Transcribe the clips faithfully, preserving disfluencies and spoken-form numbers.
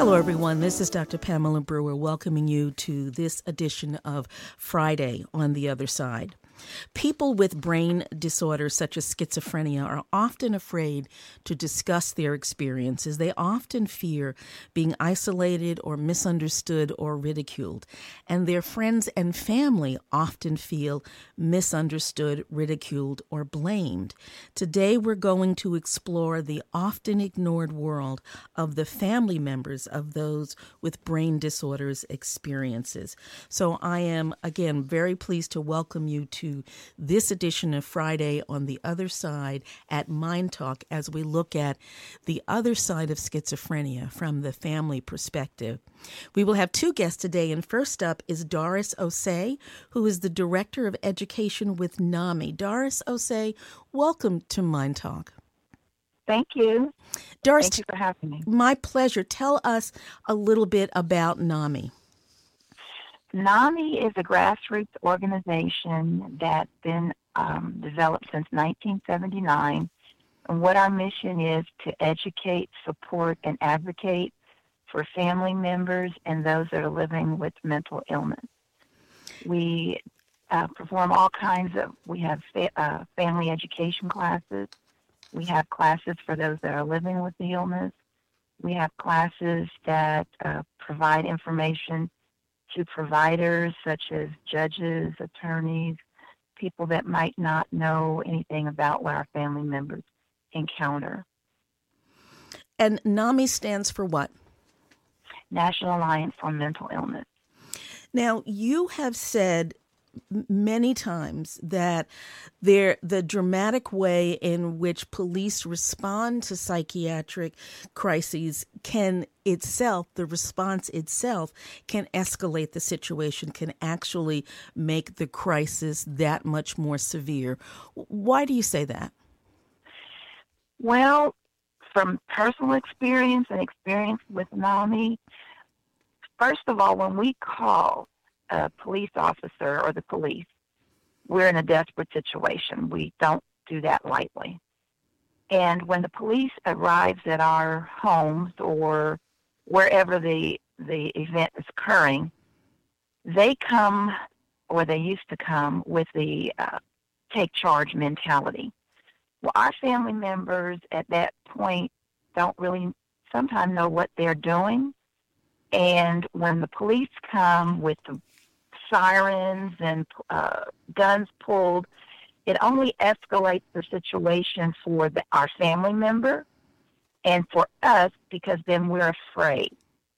Hello, everyone. This is Doctor Pamela Brewer welcoming you to this edition of Friday on the Other Side. People with brain disorders such as schizophrenia are often afraid to discuss their experiences. They often fear being isolated or misunderstood or ridiculed. And their friends and family often feel misunderstood, ridiculed, or blamed. Today, we're going to explore the often ignored world of the family members of those with brain disorders experiences. So I am, again, very pleased to welcome you to this edition of Friday on the Other Side at Mind Talk as we look at the other side of schizophrenia from the family perspective. We will have two guests today, and first up is Doris Osei, who is the Director of Education with NAMI. Doris Osei, welcome to Mind Talk. Thank you. Doris, Thank you for having me. My pleasure. Tell us a little bit about NAMI. NAMI is a grassroots organization that's been um, developed since nineteen seventy-nine. And what our mission is to educate, support, and advocate for family members and those that are living with mental illness. We uh, perform all kinds of, we have fa- uh, family education classes. We have classes for those that are living with the illness. We have classes that uh, provide information to providers such as judges, attorneys, people that might not know anything about what our family members encounter. And NAMI stands for what? National Alliance on Mental Illness. Now, you have said many times that there the dramatic way in which police respond to psychiatric crises can itself, the response itself, can escalate the situation, can actually make the crisis that much more severe. Why do you say that? Well, from personal experience and experience with NAMI, first of all, when we call a police officer or the police, we're in a desperate situation. We don't do that lightly. And when the police arrives at our homes or wherever the the event is occurring, they come, or they used to come, with the uh, take charge mentality. Well, our family members at that point don't really sometimes know what they're doing. And when the police come with the sirens and uh, guns pulled, it only escalates the situation for the, our family member and for us, because then we're afraid.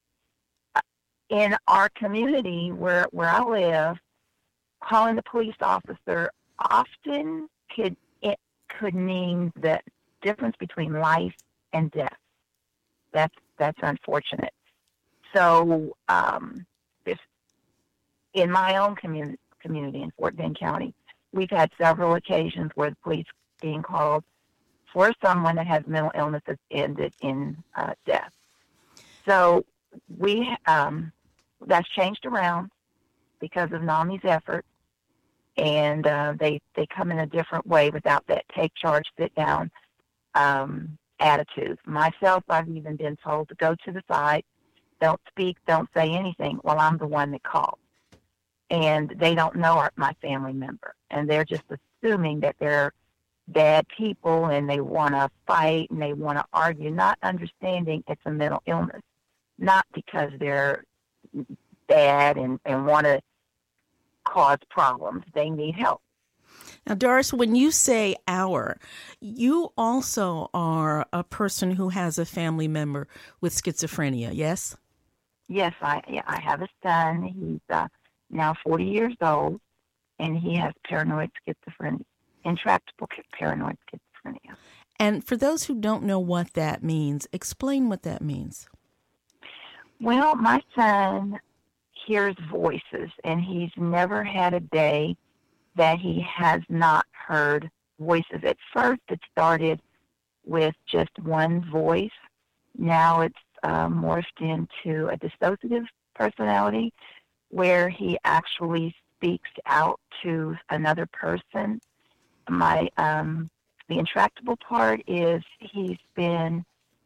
In our community where, where I live, calling the police officer often could it could mean the difference between life and death. That's that's unfortunate. So um, if in my own community, community in Fort Bend County, we've had several occasions where the police being called for someone that has mental illness that's ended in uh, death. So we um, that's changed around because of NAMI's effort, and uh, they they come in a different way without that take charge, sit down um, attitude. Myself, I've even been told to go to the side, don't speak, don't say anything. Well, I'm the one that called. And they don't know our, my family member. And they're just assuming that they're bad people and they want to fight and they want to argue, not understanding it's a mental illness, not because they're bad and, and want to cause problems. They need help. Now, Doris, when you say our, you also are a person who has a family member with schizophrenia, yes? Yes, I yeah, I have a son. He's uh, now forty years old, and he has paranoid schizophrenia, intractable paranoid schizophrenia. And for those who don't know what that means, explain what that means. Well, my son hears voices, and he's never had a day that he has not heard voices. At first, it started with just one voice. Now it's uh, morphed into a dissociative personality where he actually speaks out to another person. My um, the intractable part is he's been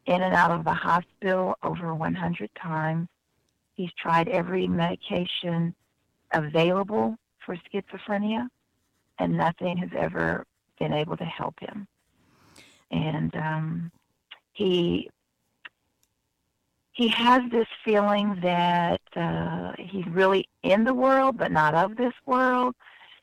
in and out of the hospital over one hundred times. He's tried every medication available for schizophrenia, and nothing has ever been able to help him. And um, he he has this feeling that uh, he's really in the world, but not of this world.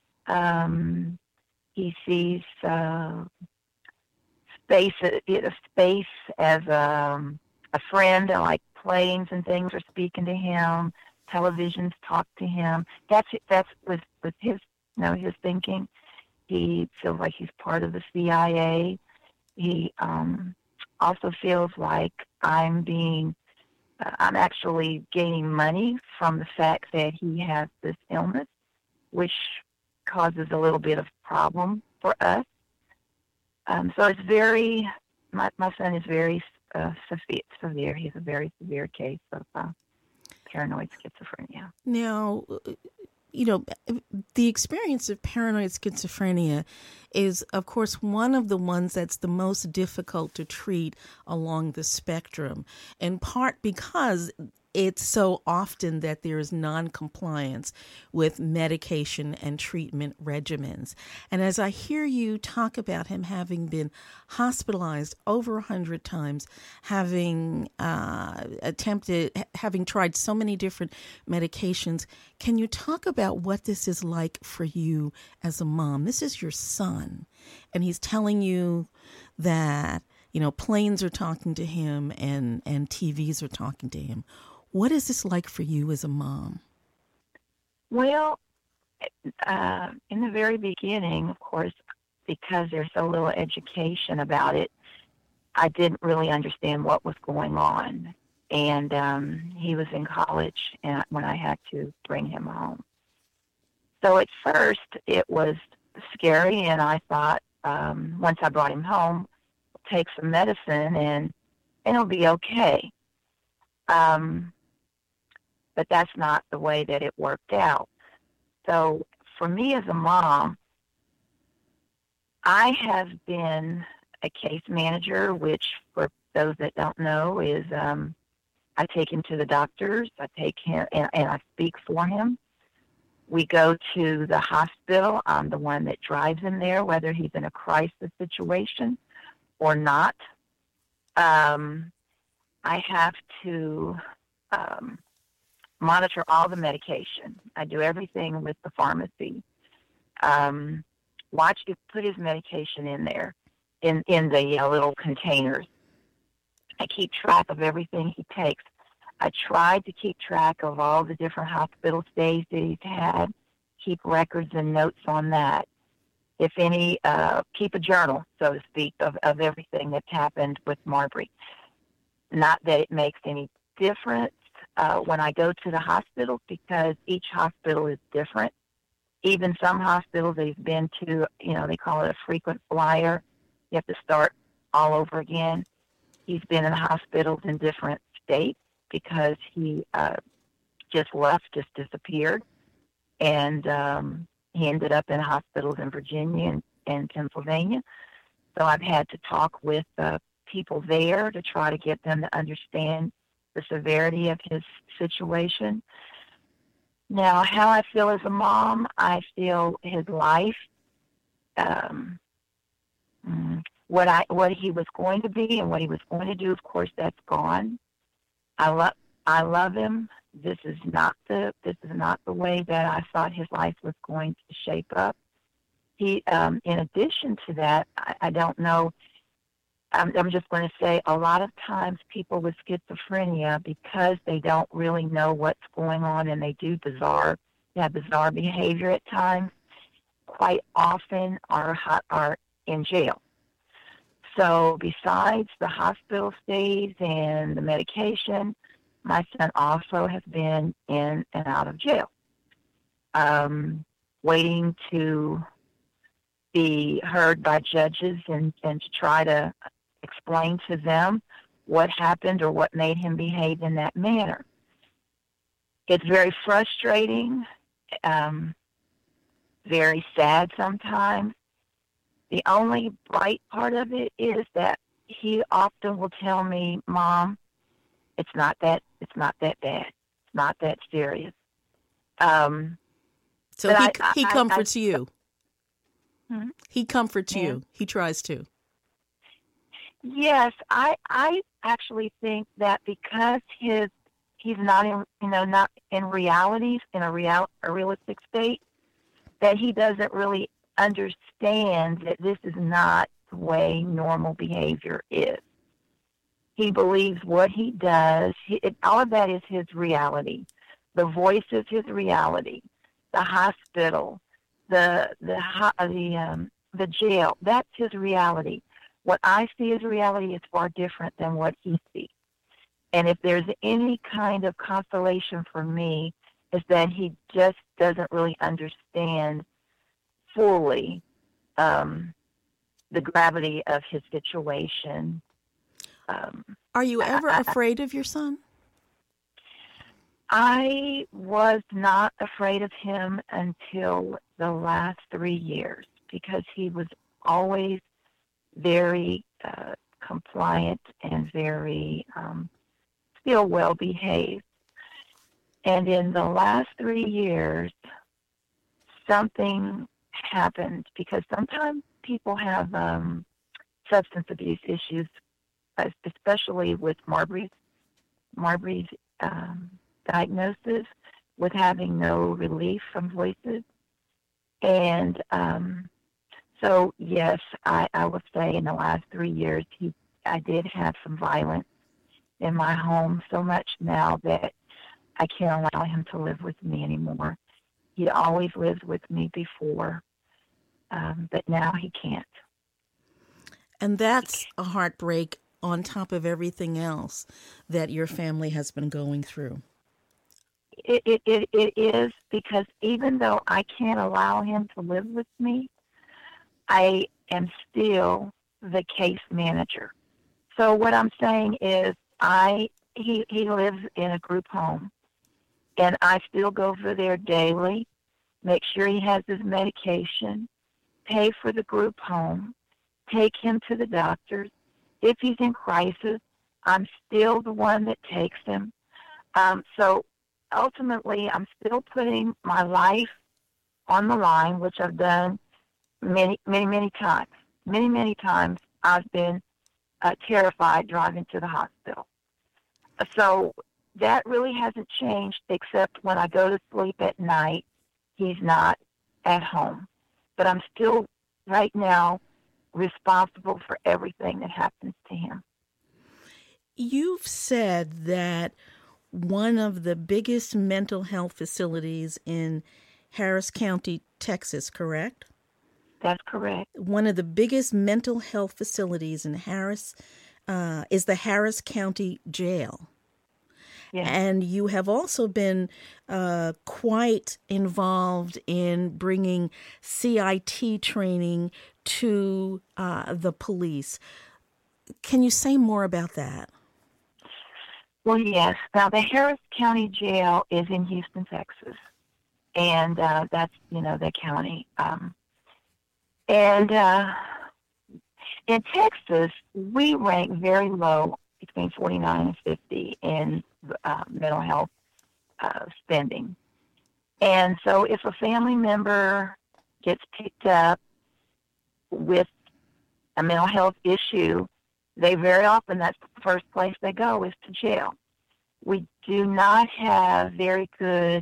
Um, he sees uh, space, uh, space as a, a friend, like planes and things are speaking to him. Televisions talk to him. That's that's with with his you know his thinking. He feels like he's part of the C I A. He um, also feels like I'm being uh, I'm actually gaining money from the fact that he has this illness, which causes a little bit of problem for us. Um, so it's very my my son is very uh, severe. Severe. He's a very severe case of uh, paranoid schizophrenia. Now, you know, the experience of paranoid schizophrenia is, of course, one of the ones that's the most difficult to treat along the spectrum, in part because it's so often that there is non-compliance with medication and treatment regimens. And as I hear you talk about him having been hospitalized over a hundred times, having uh, attempted, having tried so many different medications, can you talk about what this is like for you as a mom? This is your son, and he's telling you that, you know, planes are talking to him and, and T Vs are talking to him. What is this like for you as a mom? Well, uh, in the very beginning, of course, because there's so little education about it, I didn't really understand what was going on. And um, he was in college and when I had to bring him home. So at first, it was scary, and I thought um, once I brought him home, take some medicine and, and it'll be okay. Um, but that's not the way that it worked out. So for me as a mom, I have been a case manager, which for those that don't know is um, I take him to the doctors, I take him and, and I speak for him. We go to the hospital. I'm the one that drives him there, whether he's in a crisis situation or not. Um, I have to um, monitor all the medication. I do everything with the pharmacy. Um, watch to put his medication in there, in, in the uh, little containers. I keep track of everything he takes. I tried to keep track of all the different hospital stays that he's had, keep records and notes on that. If any, uh, keep a journal, so to speak, of, of everything that's happened with Marbury. Not that it makes any difference uh, when I go to the hospital, because each hospital is different. Even some hospitals that he's been to, you know, they call it a frequent flyer. You have to start all over again. He's been in hospitals in different states because he uh, just left, just disappeared. And um, he ended up in hospitals in Virginia and, and Pennsylvania. So I've had to talk with uh, people there to try to get them to understand the severity of his situation. Now, how I feel as a mom, I feel his life, um, what I what he was going to be and what he was going to do, of course, that's gone. I love I love him. This is not the this is not the way that I thought his life was going to shape up. He, um, in addition to that, I, I don't know. I'm, I'm just going to say a lot of times people with schizophrenia, because they don't really know what's going on and they do bizarre, they have bizarre behavior at times, quite often are are in jail. So besides the hospital stays and the medication, my son also has been in and out of jail, um, waiting to be heard by judges and, and to try to explain to them what happened or what made him behave in that manner. It's very frustrating, um, very sad sometimes. The only bright part of it is that he often will tell me, "Mom, it's not that it's not that bad. It's not that serious." Um, So but he I, I, he I, comforts you. Hmm? He comforts Yeah. you. He tries to. Yes, I I actually think that because his he's not in you know not in realities in a real a realistic state, that he doesn't really understand that this is not the way normal behavior is. He believes what he does. He, it, all of that is his reality. The voice is his reality. The hospital, the the ho- the um, the jail. That's his reality. What I see as reality is far different than what he sees. And if there's any kind of consolation for me, is that he just doesn't really understand fully um, the gravity of his situation. Um, Are you I, ever I, afraid of your son? I was not afraid of him until the last three years because he was always very uh, compliant and very um, still well behaved. And in the last three years, something happened because sometimes people have um, substance abuse issues, especially with Marbury's Marbury's um, diagnosis, with having no relief from voices. And um, so, yes, I, I would say in the last three years, he, I did have some violence in my home, so much now that I can't allow him to live with me anymore. He always lived with me before, um, but now he can't. And that's a heartbreak on top of everything else that your family has been going through. It, it, it, it is because even though I can't allow him to live with me, I am still the case manager. So what I'm saying is I he, he lives in a group home, and I still go over there daily, make sure he has his medication, pay for the group home, take him to the doctors. If he's in crisis, I'm still the one that takes him. Um, so ultimately, I'm still putting my life on the line, which I've done many, many, many times. Many, many times I've been uh, terrified driving to the hospital. So that really hasn't changed except when I go to sleep at night, he's not at home. But I'm still, right now, responsible for everything that happens to him. You've said that one of the biggest mental health facilities in Harris County, Texas, correct? That's correct. One of the biggest mental health facilities in Harris uh, is the Harris County Jail. Yes. And you have also been uh, quite involved in bringing C I T training to uh, the police. Can you say more about that? Well, yes. Now, the Harris County Jail is in Houston, Texas, and uh, that's, you know, the county. Um, and uh, in Texas, we rank very low, between forty-nine and fifty in uh, mental health uh, spending. And so if a family member gets picked up with a mental health issue, they very often, that's the first place they go is to jail. We do not have very good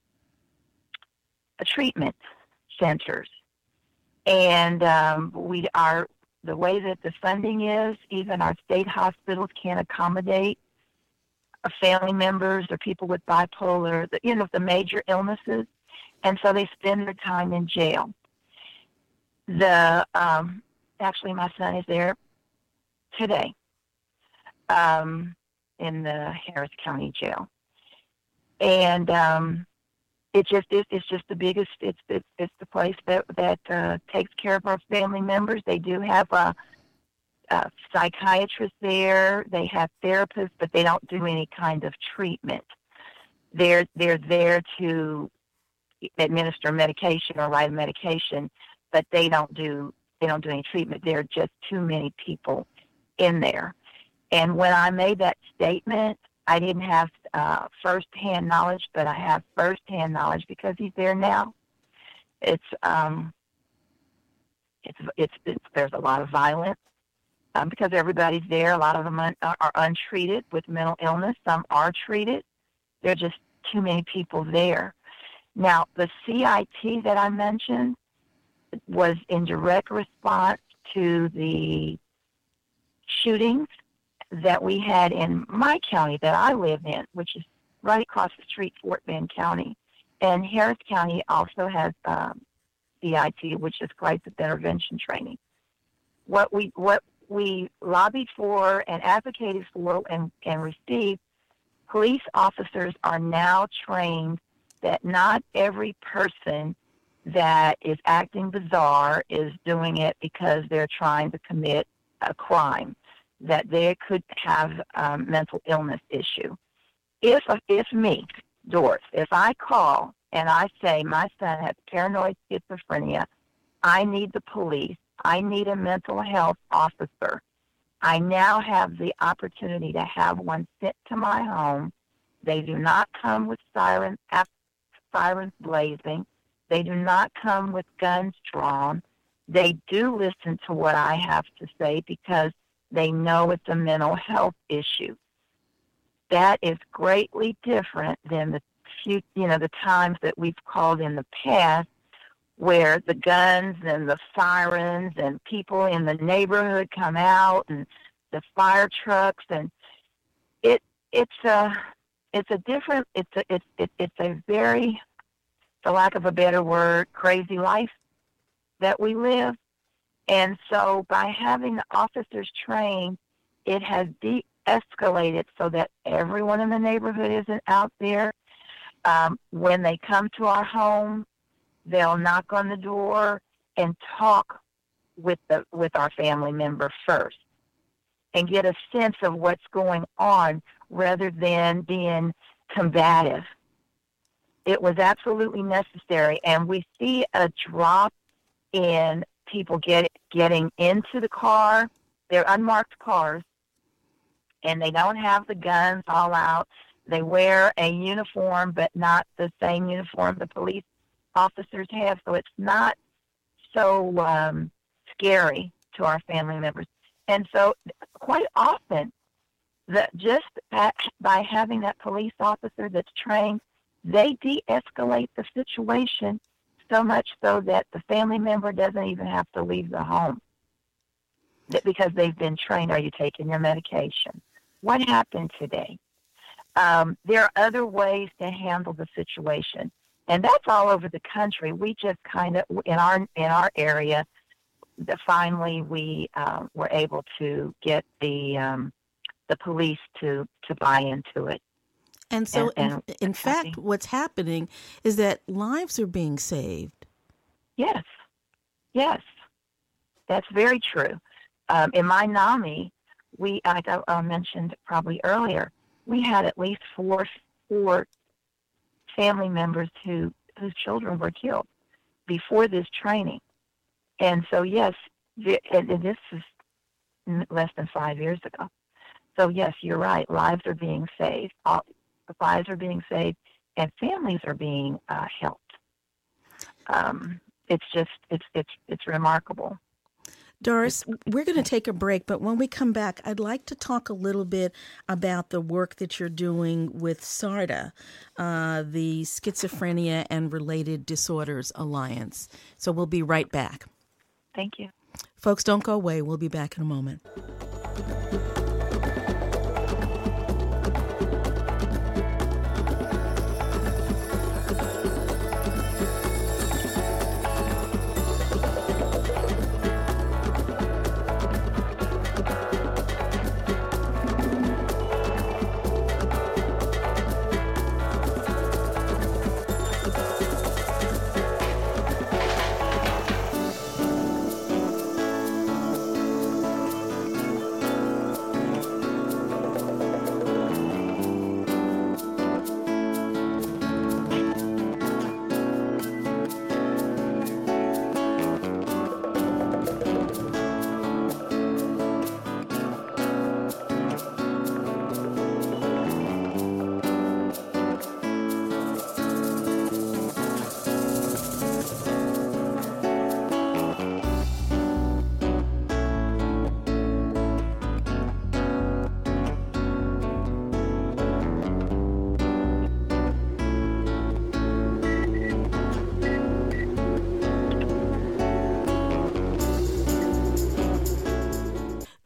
uh, treatment centers. And um, we are, the way that the funding is, even our state hospitals can't accommodate uh, family members or people with bipolar, the, you know, the major illnesses. And so they spend their time in jail. The um, actually, my son is there today um, in the Harris County Jail, and um, it just is. It's just the biggest. It's it's, it's the place that that uh, takes care of our family members. They do have a, a psychiatrist there. They have therapists, but they don't do any kind of treatment. They're they're there to administer medication or write medication, but they don't do they don't do any treatment. There are just too many people in there. And when I made that statement, I didn't have uh, first-hand knowledge, but I have first-hand knowledge because he's there now. It's um, it's, it's it's there's a lot of violence um, because everybody's there. A lot of them un- are untreated with mental illness. Some are treated. There are just too many people there. Now, the C I T that I mentioned was in direct response to the shootings that we had in my county that I live in, which is right across the street, Fort Bend County. And Harris County also has um, C I T, which is crisis intervention training. What we what we lobbied for and advocated for and, and received, police officers are now trained that not every person that is acting bizarre is doing it because they're trying to commit a crime, that they could have a um, mental illness issue. If, if me, Doris, if I call and I say my son has paranoid schizophrenia, I need the police, I need a mental health officer, I now have the opportunity to have one sent to my home. They do not come with sirens, sirens blazing. They do not come with guns drawn. They do listen to what I have to say because they know it's a mental health issue. That is greatly different than the few, you know, the times that we've called in the past where the guns and the sirens and people in the neighborhood come out and the fire trucks, and it it's a it's a different it's a it's it, it's a very, for lack of a better word, crazy life that we live. And so by having the officers trained, it has de-escalated so that everyone in the neighborhood isn't out there. Um, when they come to our home, they'll knock on the door and talk with the with our family member first and get a sense of what's going on rather than being combative. It was absolutely necessary, and we see a drop in people get, getting into the car. They're unmarked cars, and they don't have the guns all out. They wear a uniform, but not the same uniform the police officers have, so it's not so um, scary to our family members. And so quite often, the, just at, by having that police officer that's trained, they de-escalate the situation so much so that the family member doesn't even have to leave the home because they've been trained. Are you taking your medication? What happened today? Um, there are other ways to handle the situation, and that's all over the country. We just kind of, in our in our area, the, finally we uh, were able to get the um, the police to, to buy into it. And so, and, in, and in fact, what's happening is that lives are being saved. Yes, yes, that's very true. Um, in my NAMI, we, like I, I mentioned probably earlier, we had at least four four family members who whose children were killed before this training. And so, yes, and this is less than five years ago. So, yes, you're right. Lives are being saved. All, lives are being saved, and families are being uh, helped. Um, it's just, it's it's it's remarkable. Doris, we're going to take a break, but when we come back, I'd like to talk a little bit about the work that you're doing with SARDA, uh, the Schizophrenia and Related Disorders Alliance. So we'll be right back. Thank you. Folks, don't go away. We'll be back in a moment.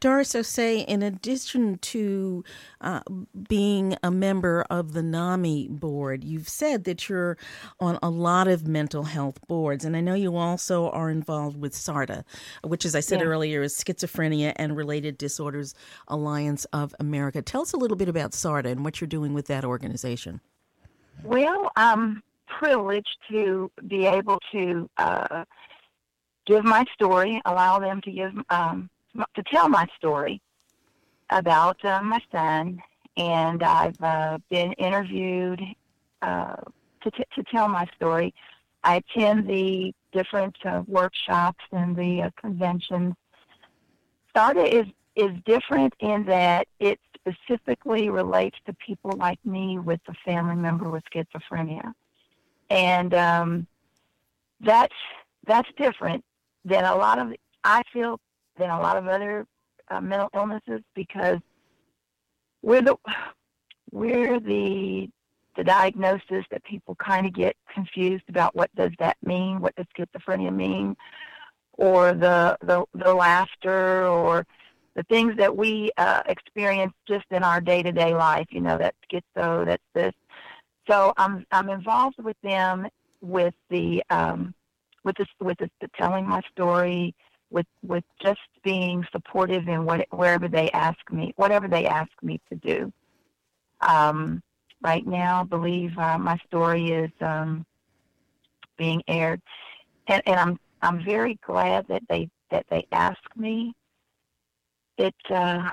Doris Osei, in addition to uh, being a member of the NAMI board, you've said that you're on a lot of mental health boards. And I know you also are involved with SARTA, which, as I said Yeah. earlier, is Schizophrenia and Related Disorders Alliance of America. Tell us a little bit about SARTA and what you're doing with that organization. Well, I'm privileged to be able to uh, give my story, allow them to give um, to tell my story about uh, my son, and I've uh, been interviewed uh, to t- to tell my story. I attend the different uh, workshops and the uh, conventions. SARTA is is different in that it specifically relates to people like me with a family member with schizophrenia, and um, that's that's different than a lot of I feel than a lot of other uh, mental illnesses, because we're the we're the the diagnosis that people kind of get confused about. What does that mean? What does schizophrenia mean? Or the the, the laughter, or the things that we uh, experience just in our day-to-day life. You know, that's schizo, that's this. So I'm I'm involved with them with the um, with this with this, the telling my story, with with just being supportive in what wherever they ask me, whatever they ask me to do. Um, right now, I believe uh, my story is um, being aired, and, and I'm I'm very glad that they that they asked me. It uh,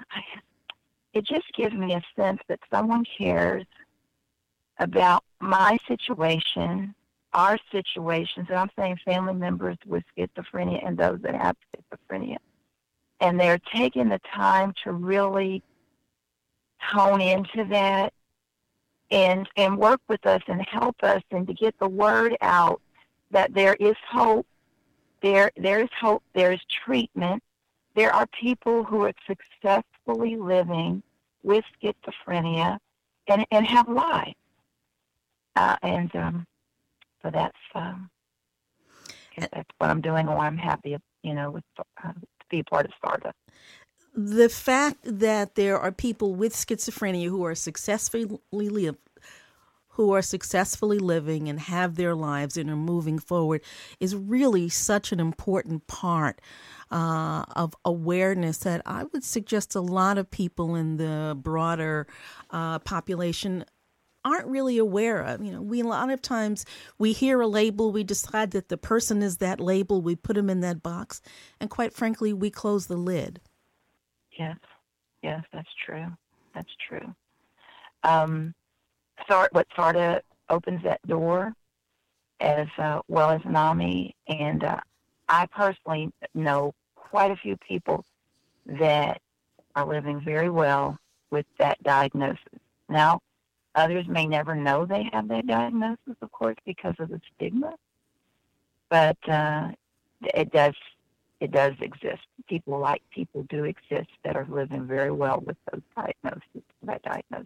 it just gives me a sense that someone cares about my situation, our situations, and I'm saying family members with schizophrenia and those that have schizophrenia. And they're taking the time to really hone into that and and work with us and help us and to get the word out that there is hope, there there is hope, there is treatment. There are people who are successfully living with schizophrenia and, and have lives. Uh, and um, so that's um, that's what I'm doing, or I'm happy, you know, with, uh, to be a part of SARTA. The fact that there are people with schizophrenia who are successfully live, who are successfully living and have their lives and are moving forward is really such an important part uh, of awareness that I would suggest a lot of people in the broader uh, population aren't really aware of. You know, we a lot of times we hear a label, we decide that the person is that label, we put them in that box, and quite frankly, we close the lid. Yes, yes, that's true. That's true. Um, Sart, what SARTA opens that door, as uh, well as NAMI, and uh, I personally know quite a few people that are living very well with that diagnosis. Now, others may never know they have that diagnosis, of course, because of the stigma, but uh, it does it does exist. People like people do exist that are living very well with those diagnoses, that diagnosis.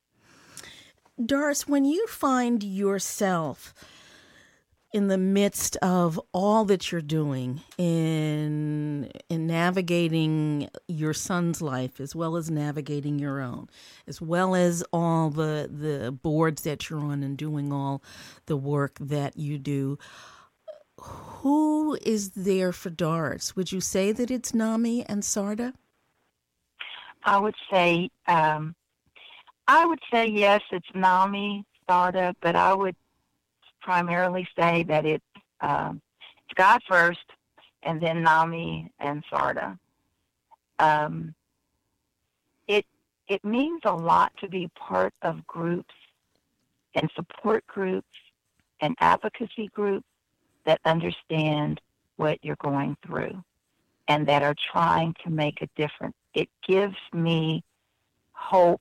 Doris, when you find yourself in the midst of all that you're doing in in navigating your son's life, as well as navigating your own, as well as all the the boards that you're on and doing all the work that you do, who is there for Doris? Would you say that it's NAMI and SARTA? I would say um, I would say yes, it's NAMI, SARTA, but I would primarily say that it's, um, it's God first, and then NAMI and SARTA. Um, it it means a lot to be part of groups and support groups and advocacy groups that understand what you're going through and that are trying to make a difference. It gives me hope.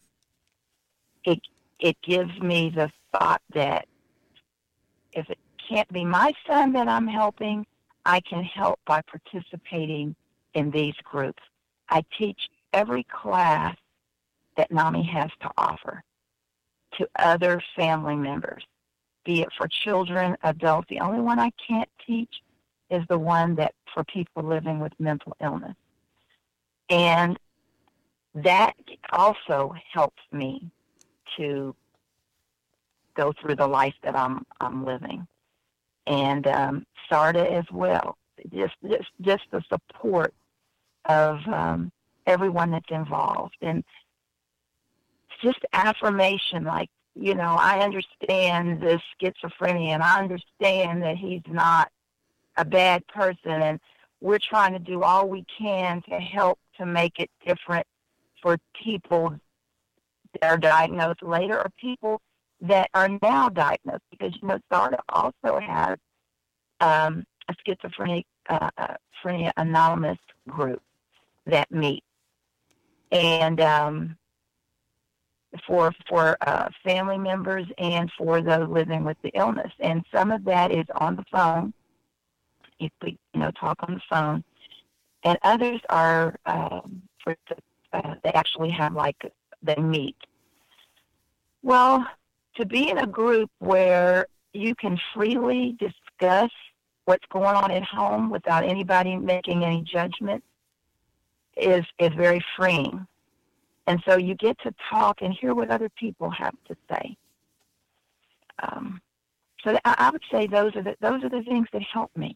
It it gives me the thought that if it can't be my son that I'm helping, I can help by participating in these groups. I teach every class that NAMI has to offer to other family members, be it for children, adults. The only one I can't teach is the one that for people living with mental illness. And that also helps me to go through the life that I'm I'm living. And um, SARTA as well. Just just just the support of um, everyone that's involved, and just affirmation. Like, you know, I understand this schizophrenia, and I understand that he's not a bad person, and we're trying to do all we can to help to make it different for people that are diagnosed later, or people that are now diagnosed, because, you know, SARTA also has um, a schizophrenia uh, schizophrenia anonymous group that meet, and um, for for uh, family members and for those living with the illness. And some of that is on the phone. You could, you know, talk on the phone, and others are um, for the, uh, they actually have, like, they meet. Well, to be in a group where you can freely discuss what's going on at home without anybody making any judgment is is very freeing. And so you get to talk and hear what other people have to say. Um, so I, I would say those are the those are the things that help me.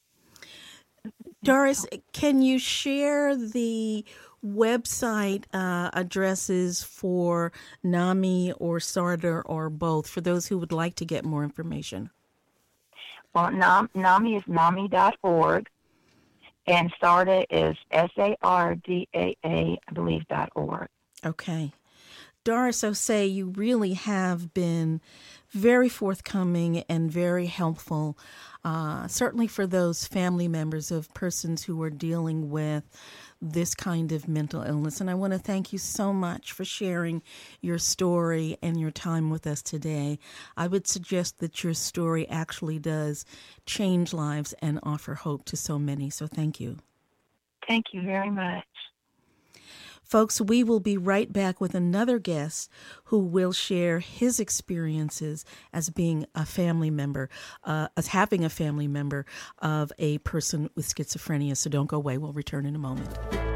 Doris, can you share the website uh, addresses for NAMI or SARTA or both for those who would like to get more information? Well, NAMI is NAMI dot org, and SARTA is S A R D A A, I believe, dot org. Okay. Doris Osei, you really have been very forthcoming and very helpful, uh, certainly for those family members of persons who are dealing with this kind of mental illness. And I want to thank you so much for sharing your story and your time with us today. I would suggest that your story actually does change lives and offer hope to so many. So thank you. Thank you very much. Folks, we will be right back with another guest who will share his experiences as being a family member, uh, as having a family member of a person with schizophrenia. So don't go away. We'll return in a moment.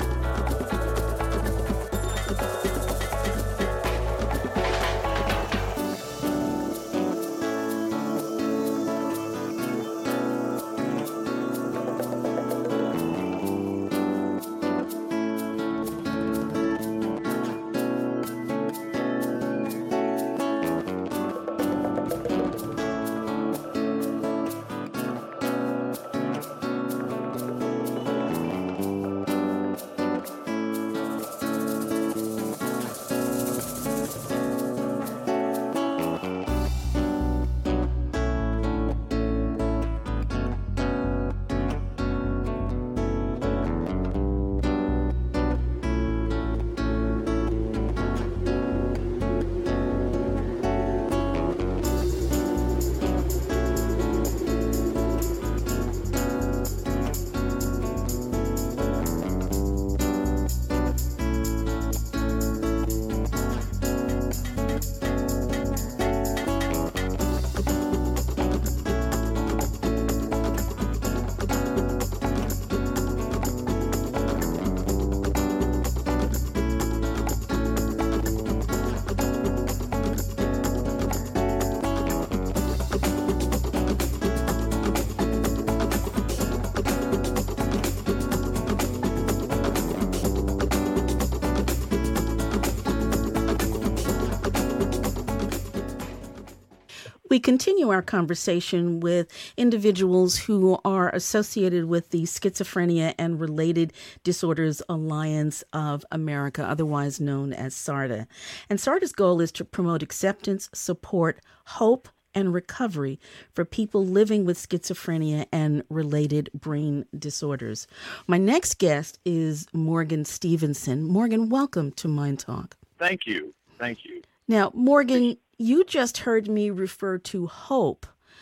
We continue our conversation with individuals who are associated with the Schizophrenia and Related Disorders Alliance of America, otherwise known as SARTA. And SARTA's goal is to promote acceptance, support, hope, and recovery for people living with schizophrenia and related brain disorders. My next guest is Morgan Stevenson. Morgan, welcome to Mind Talk. Thank you. Thank you. Now, Morgan, you just heard me refer to hope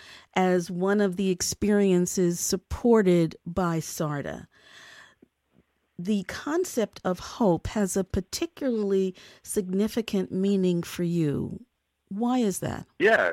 as one of the experiences supported by SARTA. The concept of hope has a particularly significant meaning for you. Why is that? Yeah.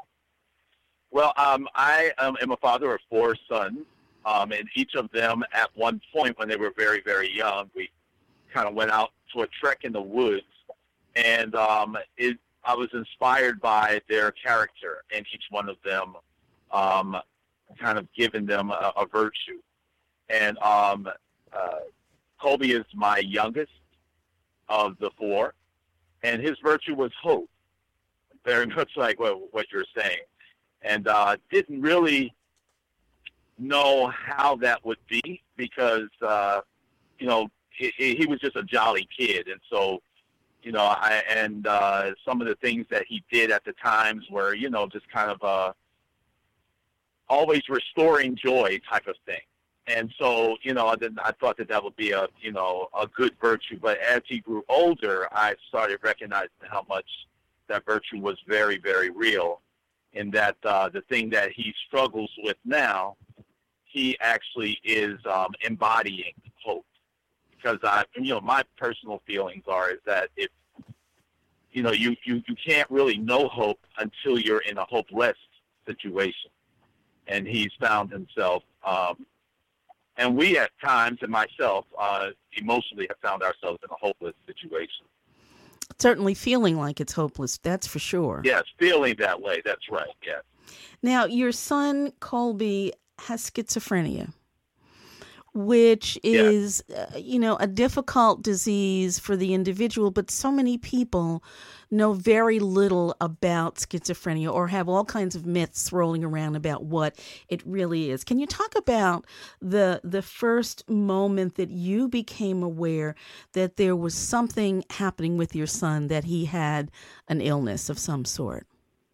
Well, um, I um, am a father of four sons, um, and each of them at one point when they were very, very young, we kind of went out to a trek in the woods, and um, it, I was inspired by their character, and each one of them um, kind of giving them a, a virtue. And um, uh, Kobe is my youngest of the four, and his virtue was hope, very much like what, what you're saying. And uh, didn't really know how that would be because, uh, you know, he, he was just a jolly kid. And so, you know, I, and uh, some of the things that he did at the times were, you know, just kind of uh, always restoring joy type of thing. And so, you know, I, didn't, I thought that that would be a, you know, a good virtue. But as he grew older, I started recognizing how much that virtue was very, very real, in that uh, the thing that he struggles with now, he actually is um, embodying hope. Because I, you know, my personal feelings are is that if, you know, you, you, you can't really know hope until you're in a hopeless situation. And he's found himself, um, and we at times, and myself, uh, emotionally have found ourselves in a hopeless situation. Certainly feeling like it's hopeless, that's for sure. Yes, feeling that way, that's right, yes. Now, your son, Colby, has schizophrenia, which is, yes. uh, you know, a difficult disease for the individual, but so many people know very little about schizophrenia or have all kinds of myths rolling around about what it really is. Can you talk about the the first moment that you became aware that there was something happening with your son, that he had an illness of some sort?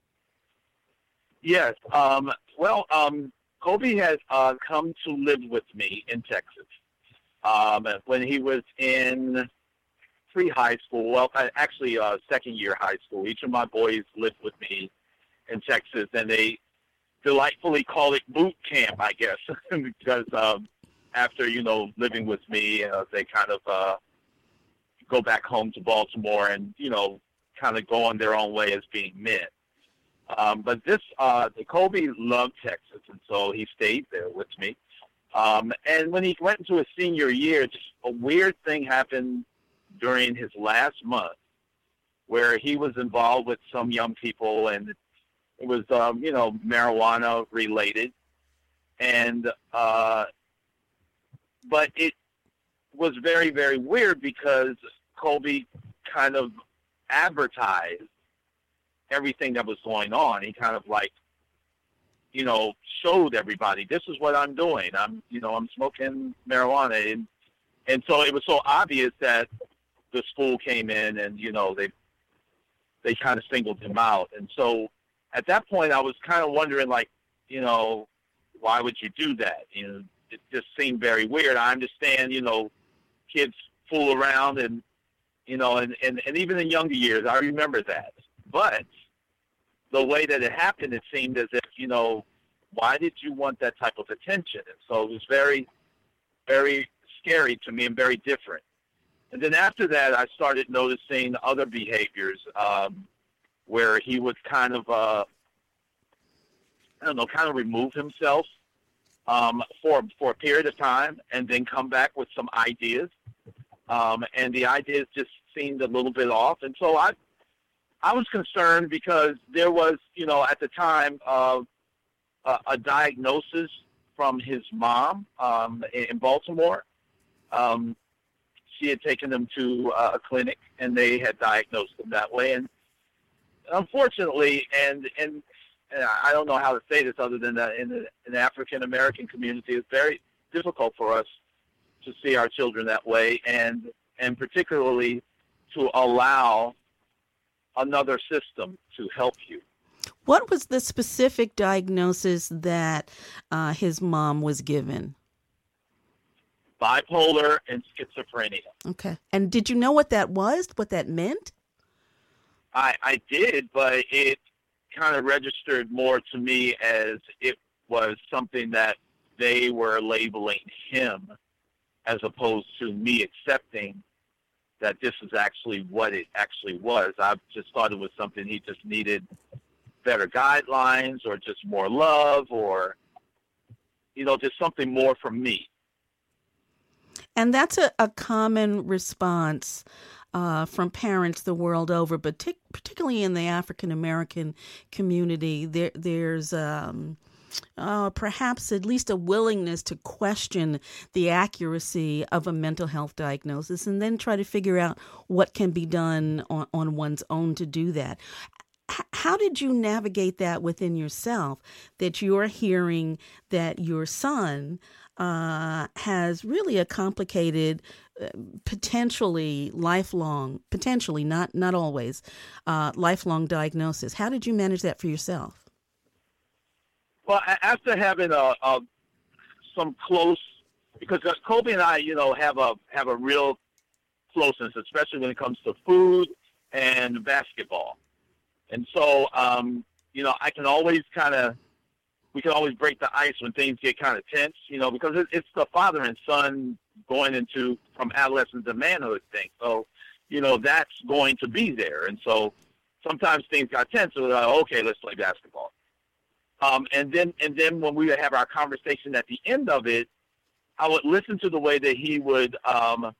Yes. Um, well, um, Kobe has uh, come to live with me in Texas. Um, when he was in pre-high school, well, actually uh, second year high school, each of my boys lived with me in Texas, and they delightfully call it boot camp, I guess, because um, after, you know, living with me, uh, they kind of uh, go back home to Baltimore and, you know, kind of go on their own way as being men. Um, but this, uh, Kobe loved Texas, and so he stayed there with me. Um, and when he went into his senior year, just a weird thing happened during his last month where he was involved with some young people, and it was, um, you know, marijuana related. And, uh, but it was very, very weird because Kobe kind of advertised everything that was going on. He kind of like, you know, showed everybody, this is what I'm doing. I'm, you know, I'm smoking marijuana. And, and so it was so obvious that the school came in and, you know, they, they kind of singled him out. And so at that point I was kind of wondering, like, you know, why would you do that? You know, it just seemed very weird. I understand, you know, kids fool around and, you know, and, and, and even in younger years, I remember that. But the way that it happened, it seemed as if, you know, why did you want that type of attention? And so it was very, very scary to me and very different. And then after that, I started noticing other behaviors um, where he would kind of, uh, I don't know, kind of remove himself um, for for a period of time and then come back with some ideas. Um, and the ideas just seemed a little bit off. And so I I was concerned because there was, you know, at the time, uh, a, a diagnosis from his mom um, in Baltimore. Um, she had taken him to uh, a clinic, and they had diagnosed him that way. And unfortunately, and and, and I don't know how to say this other than that in the, in the African-American community, it's very difficult for us to see our children that way, and and particularly to allow another system to help you. What was the specific diagnosis that uh, his mom was given? Bipolar and schizophrenia. Okay. And did you know what that was, what that meant? I, I did, but it kind of registered more to me as it was something that they were labeling him as opposed to me accepting that this is actually what it actually was. I just thought it was something he just needed better guidelines or just more love or, you know, just something more from me. And that's a, a common response uh, from parents the world over, but t- particularly in the African American community. There, there's um, uh, perhaps at least a willingness to question the accuracy of a mental health diagnosis and then try to figure out what can be done on, on one's own to do that. H- how did you navigate that within yourself, that you're hearing that your son uh, has really a complicated, uh, potentially lifelong, potentially, not, not always, uh, lifelong diagnosis? How did you manage that for yourself? Well, after having a, a some close, because Kobe and I, you know, have a have a real closeness, especially when it comes to food and basketball, and so um, you know, I can always kind of, we can always break the ice when things get kind of tense, you know, because it, it's the father and son going into from adolescence to manhood thing, so you know that's going to be there, and so sometimes things got tense, so we're like, okay, let's play basketball. Um, and then, and then when we would have our conversation at the end of it, I would listen to the way that he would, um,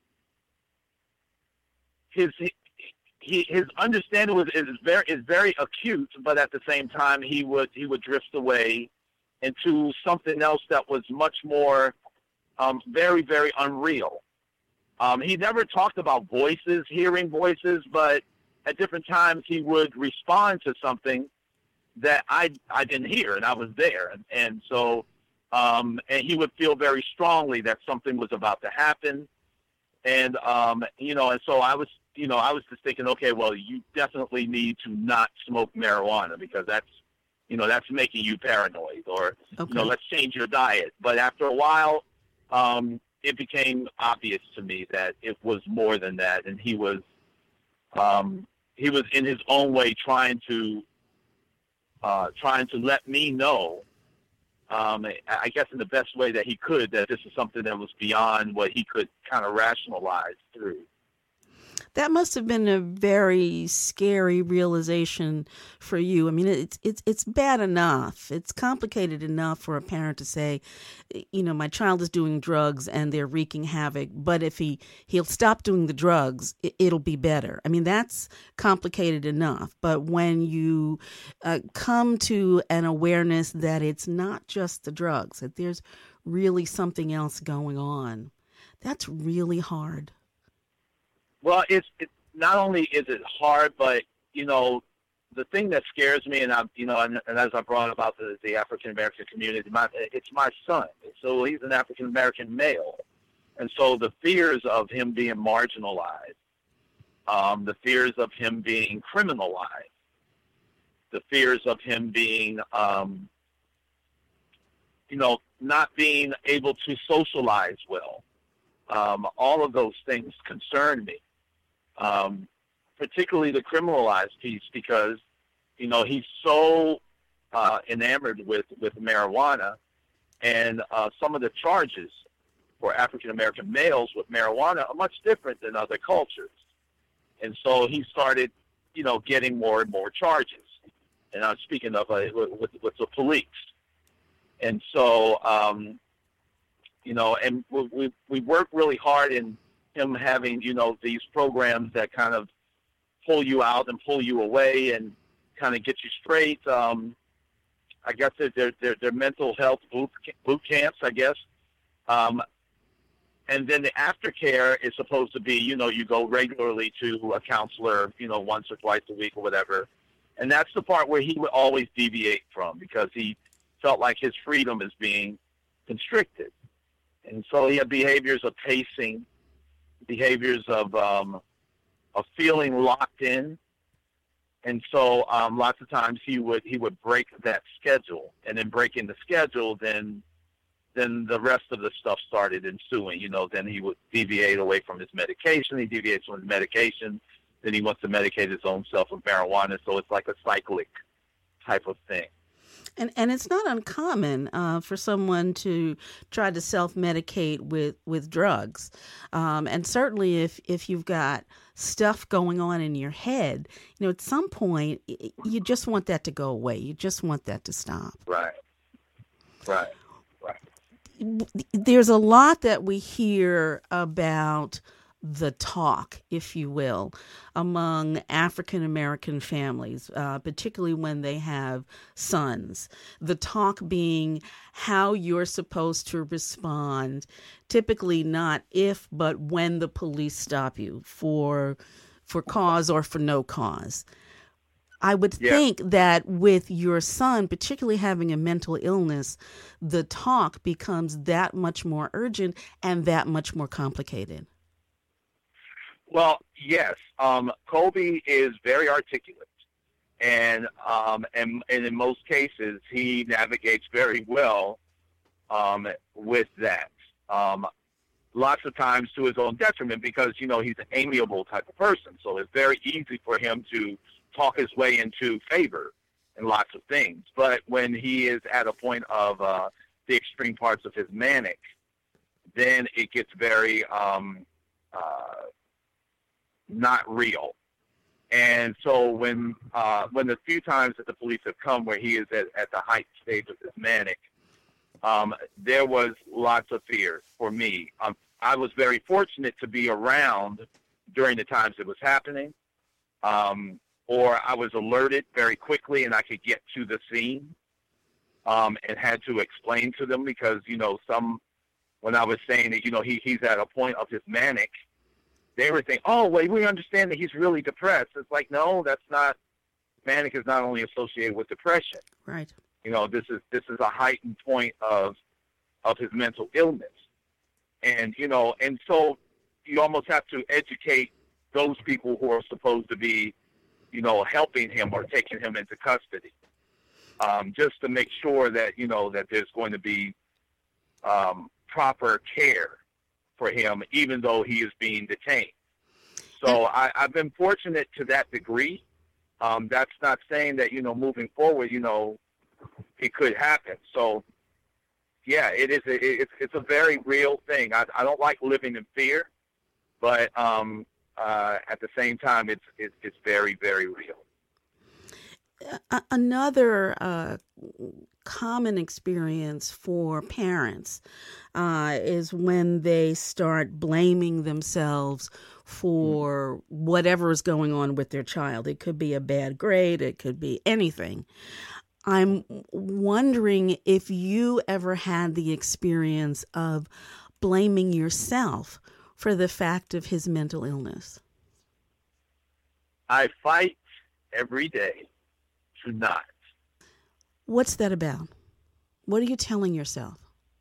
his, he, his understanding was, is very, is very acute, but at the same time, he would, he would drift away into something else that was much more, um, very, very unreal. Um, he never talked about voices, hearing voices, but at different times he would respond to something that I I didn't hear, and I was there, and, and so um, and he would feel very strongly that something was about to happen, and um, you know, and so I was, you know, I was just thinking, okay, well, you definitely need to not smoke marijuana because that's, you know, that's making you paranoid, or okay. you know, let's change your diet. But after a while, um, it became obvious to me that it was more than that, and he was um, he was in his own way trying to. Uh, trying to let me know, um, I guess in the best way that he could, that this is something that was beyond what he could kind of rationalize through. That must have been a very scary realization for you. I mean, it's it's it's bad enough. It's complicated enough for a parent to say, you know, my child is doing drugs and they're wreaking havoc, but if he, he'll stop doing the drugs, it, it'll be better. I mean, that's complicated enough. But when you uh, come to an awareness that it's not just the drugs, that there's really something else going on, that's really hard. Well, it's it, not only is it hard, but, you know, the thing that scares me, and, I, you know, and, and as I brought about the, the African-American community, my, it's my son. So he's an African-American male. And so the fears of him being marginalized, um, the fears of him being criminalized, the fears of him being, um, you know, not being able to socialize well, um, all of those things concern me. Um, particularly the criminalized piece, because, you know, he's so uh, enamored with, with marijuana, and uh, some of the charges for African-American males with marijuana are much different than other cultures. And so he started, you know, getting more and more charges. And I'm speaking of uh, with, with the police. And so, um, you know, and we, we, we work really hard in him having, you know, these programs that kind of pull you out and pull you away and kind of get you straight. Um, I guess they're, they're, they're mental health boot, boot camps, I guess. Um, and then the aftercare is supposed to be, you know, you go regularly to a counselor, you know, once or twice a week or whatever. And that's the part where he would always deviate from, because he felt like his freedom is being constricted. And so he had behaviors of pacing, behaviors of um, of feeling locked in, and so um, lots of times he would he would break that schedule, and then breaking the schedule, then then the rest of the stuff started ensuing. You know, then he would deviate away from his medication. He deviates from his medication, then he wants to medicate his own self with marijuana. So it's like a cyclic type of thing. And and it's not uncommon uh, for someone to try to self-medicate with, with drugs. Um, and certainly if, if you've got stuff going on in your head, you know, at some point, you just want that to go away. You just want that to stop. Right. Right. Right. there's a lot that we hear about the talk, if you will, among African American families, uh, particularly when they have sons. The talk being how you're supposed to respond, typically not if, but when the police stop you for for cause or for no cause. I would Yeah. think that with your son, particularly having a mental illness, the talk becomes that much more urgent and that much more complicated. Well, yes. Um, Kobe is very articulate, and um, and, and in most cases, he navigates very well um, with that. Um, lots of times to his own detriment, because you know he's an amiable type of person, so it's very easy for him to talk his way into favor in lots of things. But when he is at a point of uh, the extreme parts of his manic, then it gets very um, uh, not real. And so when uh, when the few times that the police have come where he is at, at the height stage of his manic, um, there was lots of fear for me. Um, I was very fortunate to be around during the times it was happening, um, or I was alerted very quickly and I could get to the scene um, and had to explain to them, because, you know, some, when I was saying that, you know, he, he's at a point of his manic, they were thinking, oh, well, we understand that he's really depressed. It's like, no, that's not, manic is not only associated with depression. Right. You know, this is this is a heightened point of of his mental illness. And, you know, and so you almost have to educate those people who are supposed to be, you know, helping him or taking him into custody, um, just to make sure that, you know, that there's going to be um, proper care for him, even though he is being detained. So I, I've been fortunate to that degree. Um, that's not saying that, you know, moving forward, you know, it could happen. So, yeah, it is. A, it's it's a very real thing. I, I don't like living in fear, but um, uh, at the same time, it's it's, it's very, very real. Another uh, common experience for parents uh, is when they start blaming themselves for whatever is going on with their child. It could be a bad grade. It could be anything. I'm wondering if you ever had the experience of blaming yourself for the fact of his mental illness. I fight every day to not. What's that about? What are you telling yourself?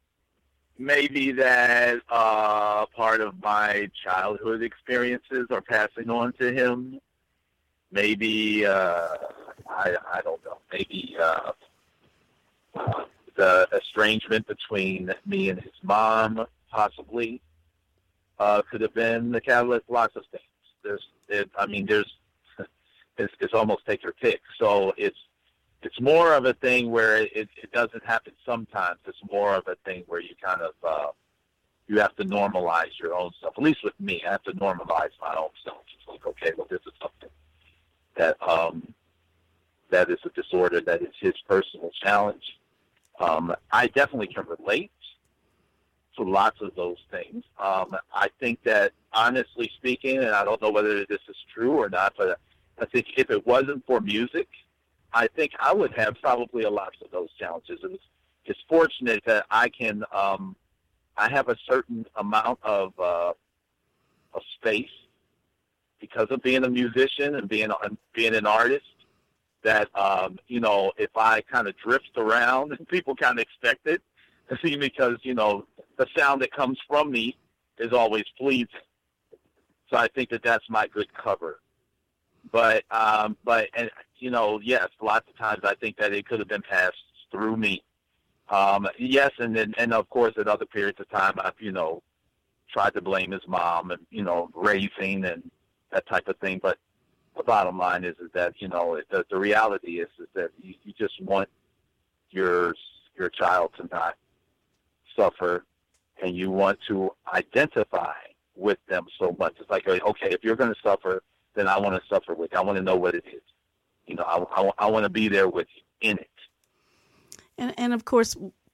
Maybe that uh, part of my childhood experiences are passing on to him. Maybe, uh, I, I don't know, maybe uh, uh, the estrangement between me and his mom possibly uh, could have been the catalyst. Lots of things. There's, it, I mean, there's, it's, it's almost take your pick. So it's, it's more of a thing where it, it doesn't happen sometimes. It's more of a thing where you kind of, uh, you have to normalize your own stuff. At least with me, I have to normalize my own stuff. It's like, okay, well, this is something that, um, that is a disorder that is his personal challenge. Um, I definitely can relate to lots of those things. Um, I think that, honestly speaking, and I don't know whether this is true or not, but I think if it wasn't for music, I think I would have probably a lot of those challenges. It's, it's fortunate that I can, um, I have a certain amount of, uh, of space because of being a musician and being, uh, being an artist, that, um, you know, if I kind of drift around, and people kind of expect it, because, you know, the sound that comes from me is always pleasing. So I think that that's my good cover. But, um, but, and, you know, yes, lots of times I think that it could have been passed through me. Um, yes, and then, and of course, at other periods of time, I've, you know, tried to blame his mom and, you know, raising and that type of thing. But the bottom line is, is that, you know, the, the reality is, is that you, you just want your, your child to not suffer, and you want to identify with them so much. It's like, okay, if you're going to suffer, then I want to suffer with you. I want to know what it is. You know, I, I, I want to be there with you in it. And, and of course,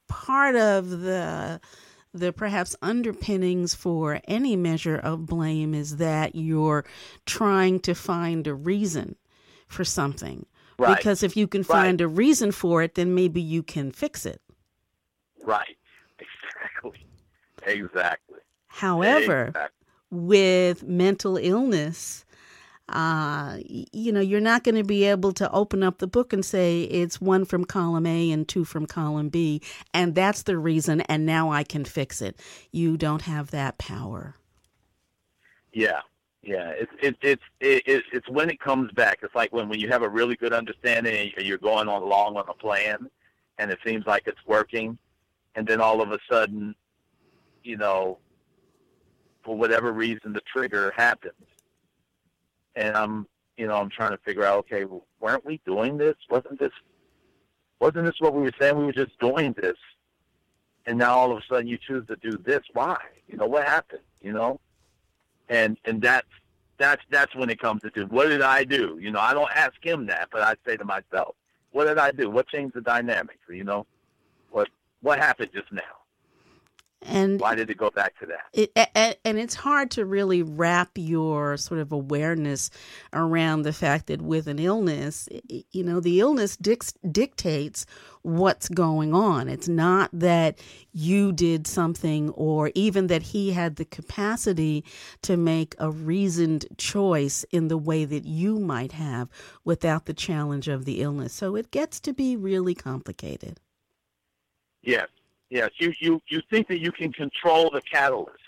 part of the the perhaps underpinnings for any measure of blame is that you're trying to find a reason for something. Right. Because if you can find right. a reason for it, then maybe you can fix it. Right. Exactly. Exactly. However, exactly. with mental illness, uh, you know, you're not going to be able to open up the book and say it's one from column A and two from column B, and that's the reason, and now I can fix it. You don't have that power. Yeah, yeah. It's it, it's it, it, it's when it comes back. It's like when, when you have a really good understanding and you're going on along on a plan, and it seems like it's working, and then all of a sudden, you know, for whatever reason, the trigger happens. And I'm, you know, I'm trying to figure out, okay, well, weren't we doing this? Wasn't this, wasn't this what we were saying? We were just doing this. And now all of a sudden you choose to do this. Why? You know, what happened? You know? And, and that's, that's, that's when it comes to do. What did I do? You know, I don't ask him that, but I say to myself, what did I do? What changed the dynamic? You know, what, what happened just now? And why did it go back to that? It, and it's hard to really wrap your sort of awareness around the fact that with an illness, you know, the illness dic- dictates what's going on. It's not that you did something or even that he had the capacity to make a reasoned choice in the way that you might have without the challenge of the illness. So it gets to be really complicated. Yes. Yes, you, you, you think that you can control the catalyst,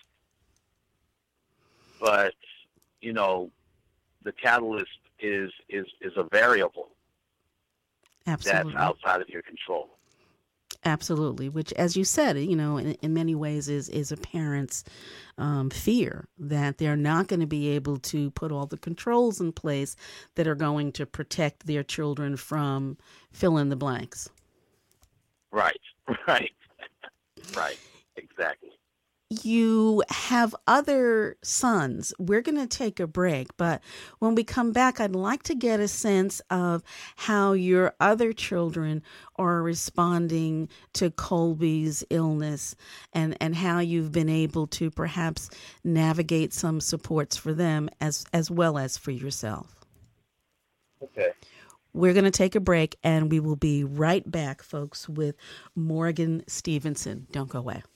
but, you know, the catalyst is is, is a variable Absolutely. That's outside of your control. Absolutely, which, as you said, you know, in, in many ways is, is a parent's um, fear that they're not going to be able to put all the controls in place that are going to protect their children from fill in the blanks. Right, right. Right, exactly. You have other sons. We're going to take a break, but when we come back, I'd like to get a sense of how your other children are responding to Colby's illness and, and how you've been able to perhaps navigate some supports for them as, as well as for yourself. Okay. We're going to take a break, and we will be right back, folks, with Morgan Stevenson. Don't go away.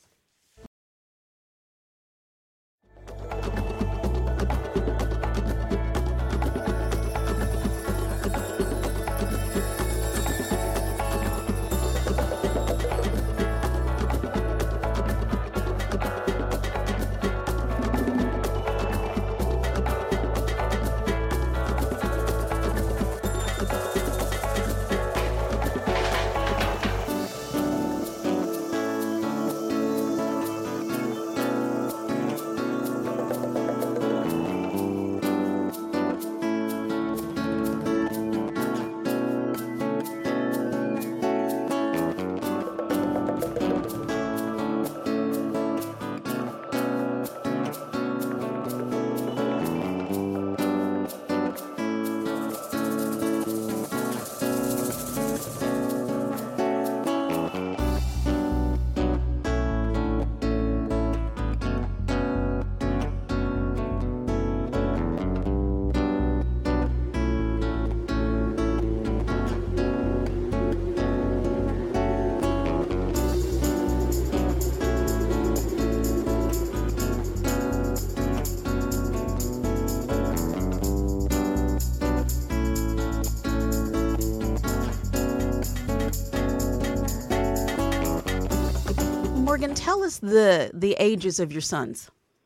Morgan, tell us the, the ages of your sons.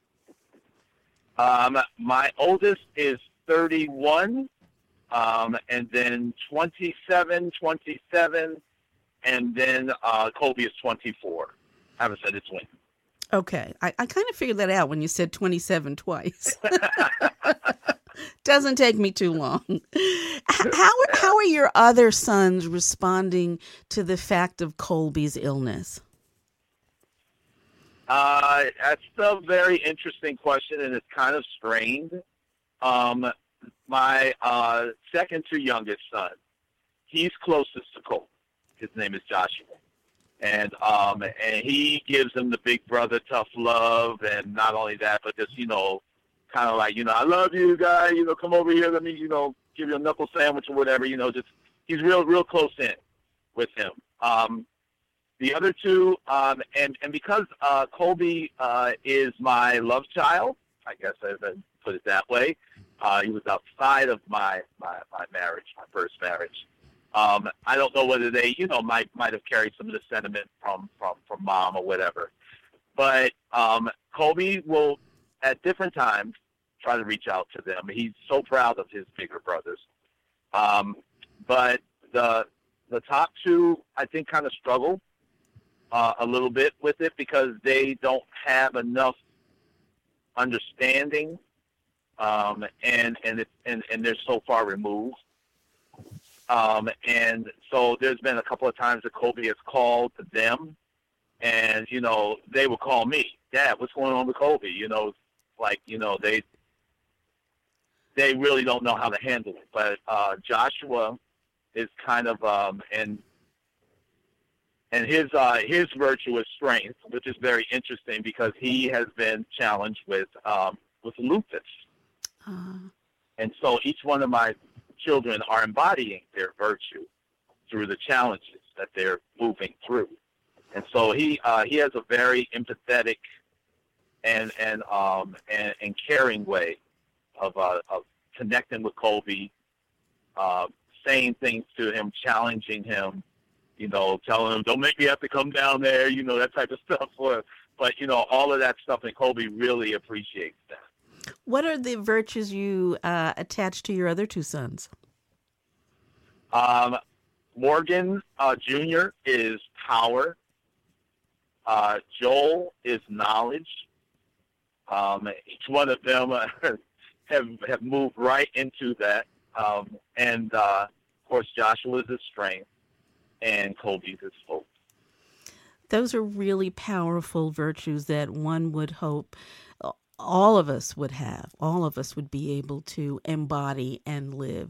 Um, my oldest is thirty-one, um, and then twenty-seven, twenty-seven, and then uh, Colby is twenty-four. I haven't said it's when. Okay. I, I kind of figured that out when you said twenty-seven twice. Doesn't take me too long. How, how are your other sons responding to the fact of Colby's illness? Uh, that's a very interesting question, and it's kind of strained. Um, my uh, second to youngest son, he's closest to Colby. His name is Joshua. And um, and he gives him the big brother tough love, and not only that, but just, you know, kind of like, you know, I love you, guy. You know, come over here. Let me, you know, give you a knuckle sandwich or whatever. You know, just he's real, real close in with him. Um, the other two, um, and and because uh, Colby uh, is my love child, I guess I would put it that way. Uh, he was outside of my, my, my marriage, my first marriage. Um, I don't know whether they, you know, might might have carried some of the sentiment from, from, from mom or whatever. But um, Colby will, at different times, try to reach out to them. He's so proud of his bigger brothers. Um, but the the top two, I think, kind of struggle uh, a little bit with it because they don't have enough understanding, um, and and, it, and and they're so far removed. Um, and so there's been a couple of times that Colby has called to them, and, you know, they will call me, Dad, what's going on with Colby? You know, like, you know, they they really don't know how to handle it. But uh, Joshua is kind of, um, and and his uh, his virtue is strength, which is very interesting because he has been challenged with um, with lupus. Uh. And so each one of my children are embodying their virtue through the challenges that they're moving through. And so he uh, he has a very empathetic and and um and, and caring way of uh, of connecting with Colby, uh, saying things to him, challenging him, you know, telling him, don't make me have to come down there, you know, that type of stuff. Or, but, you know, all of that stuff, and Colby really appreciates that. What are the virtues you uh, attach to your other two sons? Um, Morgan uh, Junior is power. Uh, Joel is knowledge. Um, each one of them uh, have have moved right into that. Um, and, uh, of course, Joshua is his strength, and Colby's his hope. Those are really powerful virtues that one would hope all of us would have, all of us would be able to embody and live.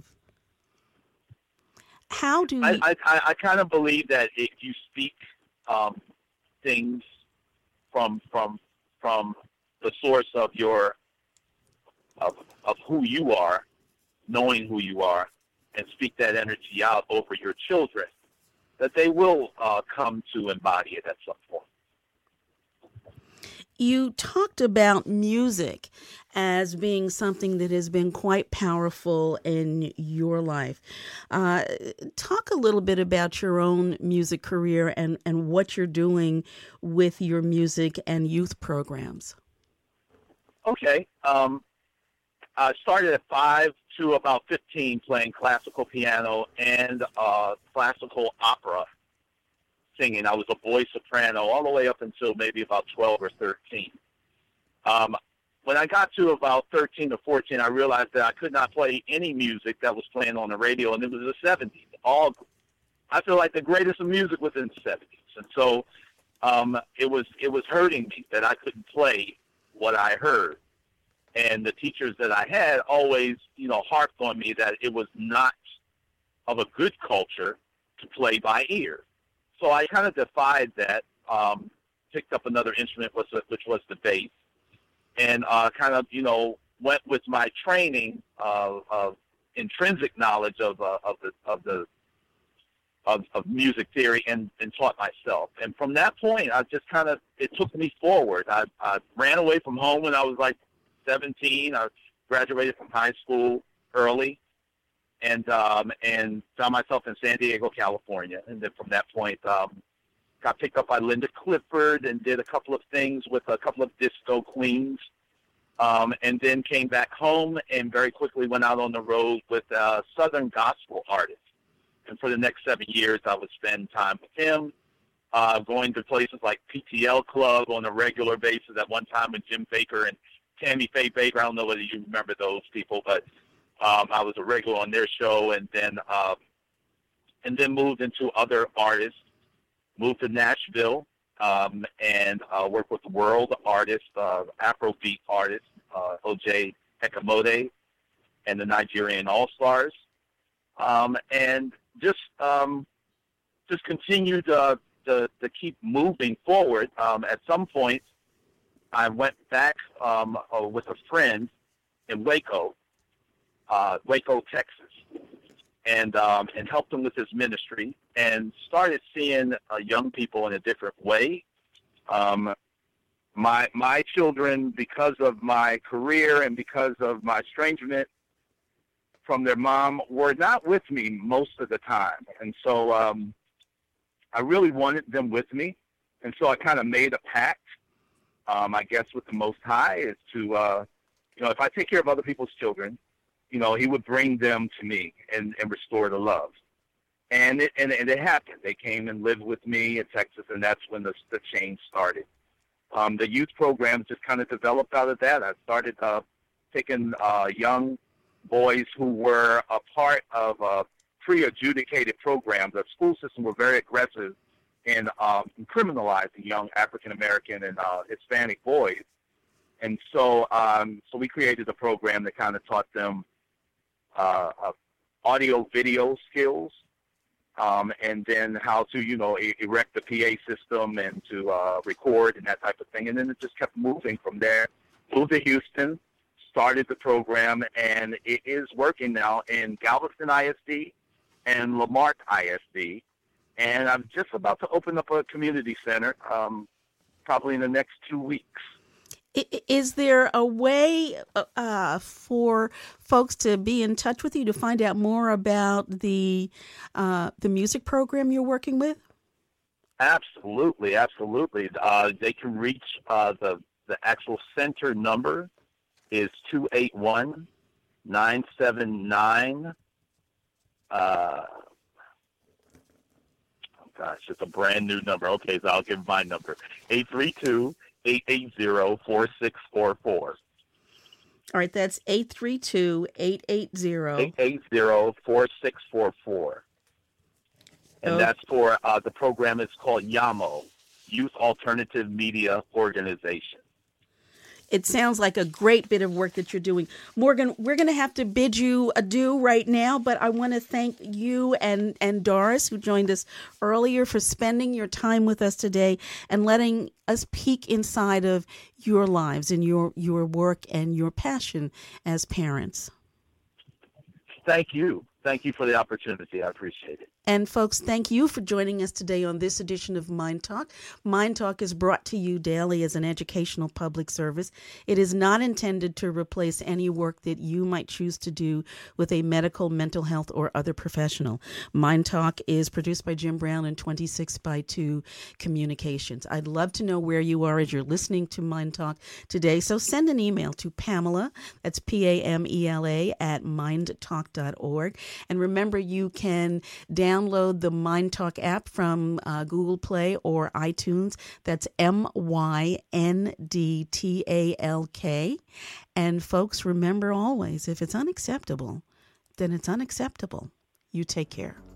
How do you... I, I, I kind of believe that if you speak um, things from from from the source of your of of who you are, knowing who you are, and speak that energy out over your children, that they will uh, come to embody it at some point. You talked about music as being something that has been quite powerful in your life. Uh, talk a little bit about your own music career and, and what you're doing with your music and youth programs. Okay. Um, I started at five to about fifteen playing classical piano and uh, classical opera singing. I was a boy soprano all the way up until maybe about twelve or thirteen. Um, when I got to about thirteen or fourteen, I realized that I could not play any music that was playing on the radio, and it was the seventies. All, I feel like the greatest of music was in the seventies. And so um, it was it was hurting me that I couldn't play what I heard. And the teachers that I had always, you know, harped on me that it was not of a good culture to play by ear. So I kind of defied that, um, picked up another instrument, which was the bass, and uh, kind of, you know, went with my training of, of intrinsic knowledge of uh, of the of the of, of music theory and, and taught myself. And from that point, I just kind of, it took me forward. I, I ran away from home when I was like seventeen. I graduated from high school early. And um, and found myself in San Diego, California. And then from that point, um, got picked up by Linda Clifford and did a couple of things with a couple of disco queens. Um, and then came back home and very quickly went out on the road with a Southern gospel artist. And for the next seven years, I would spend time with him, uh, going to places like P T L Club on a regular basis. At one time with Jim Baker and Tammy Faye Baker. I don't know whether you remember those people, but Um, I was a regular on their show, and then um, and then moved into other artists. Moved to Nashville um, and uh, worked with world artists, uh, Afrobeat artists, uh, O J Ekamode, and the Nigerian All Stars, um, and just um, just continued uh, to, to keep moving forward, um, at some point, I went back um, uh, with a friend in Waco, uh, Waco, Texas, and um, and helped him with his ministry, and started seeing uh, young people in a different way. Um, my my children, because of my career and because of my estrangement from their mom, were not with me most of the time, and so um, I really wanted them with me, and so I kind of made a pact, um, I guess, with the Most High, is to, uh, you know, if I take care of other people's children, you know, He would bring them to me and, and restore the love. And it, and, and it happened. They came and lived with me in Texas, and that's when the, the change started. Um, the youth program just kind of developed out of that. I started uh, taking uh, young boys who were a part of uh, pre-adjudicated programs. The school system were very aggressive in um, criminalizing young African-American and uh, Hispanic boys. And so um, so we created a program that kind of taught them uh, uh, audio-video skills, um, and then how to, you know, e- erect the P A system and to uh, record and that type of thing. And then it just kept moving from there. Moved to Houston, started the program, and it is working now in Galveston I S D and Lamarck I S D. And I'm just about to open up a community center, um, probably in the next two weeks. Is there a way uh, for folks to be in touch with you to find out more about the uh, the music program you're working with? Absolutely, absolutely. Uh, they can reach uh, the the actual center number is two eight one, nine seven nine. Uh, oh gosh, it's a brand new number. Okay, so I'll give my number: eight three two. eight eight zero, four six four four. All right, that's eight three two, eight eight zero. eight eight zero, four six four four. And oh. that's for, uh, the program is called YAMO, Youth Alternative Media Organization. It sounds like a great bit of work that you're doing. Morgan, we're going to have to bid you adieu right now, but I want to thank you and, and Doris, who joined us earlier, for spending your time with us today and letting us peek inside of your lives and your, your work and your passion as parents. Thank you. Thank you for the opportunity. I appreciate it. And folks, thank you for joining us today on this edition of Mind Talk. Mind Talk is brought to you daily as an educational public service. It is not intended to replace any work that you might choose to do with a medical, mental health, or other professional. Mind Talk is produced by Jim Brown and twenty-six by two Communications. I'd love to know where you are as you're listening to Mind Talk today. So send an email to Pamela, that's P A M E L A, at mind talk dot org. And remember, you can download the Mind Talk app from uh, Google Play or iTunes. That's M Y N D T A L K. And folks, remember always, if it's unacceptable, then it's unacceptable. You take care.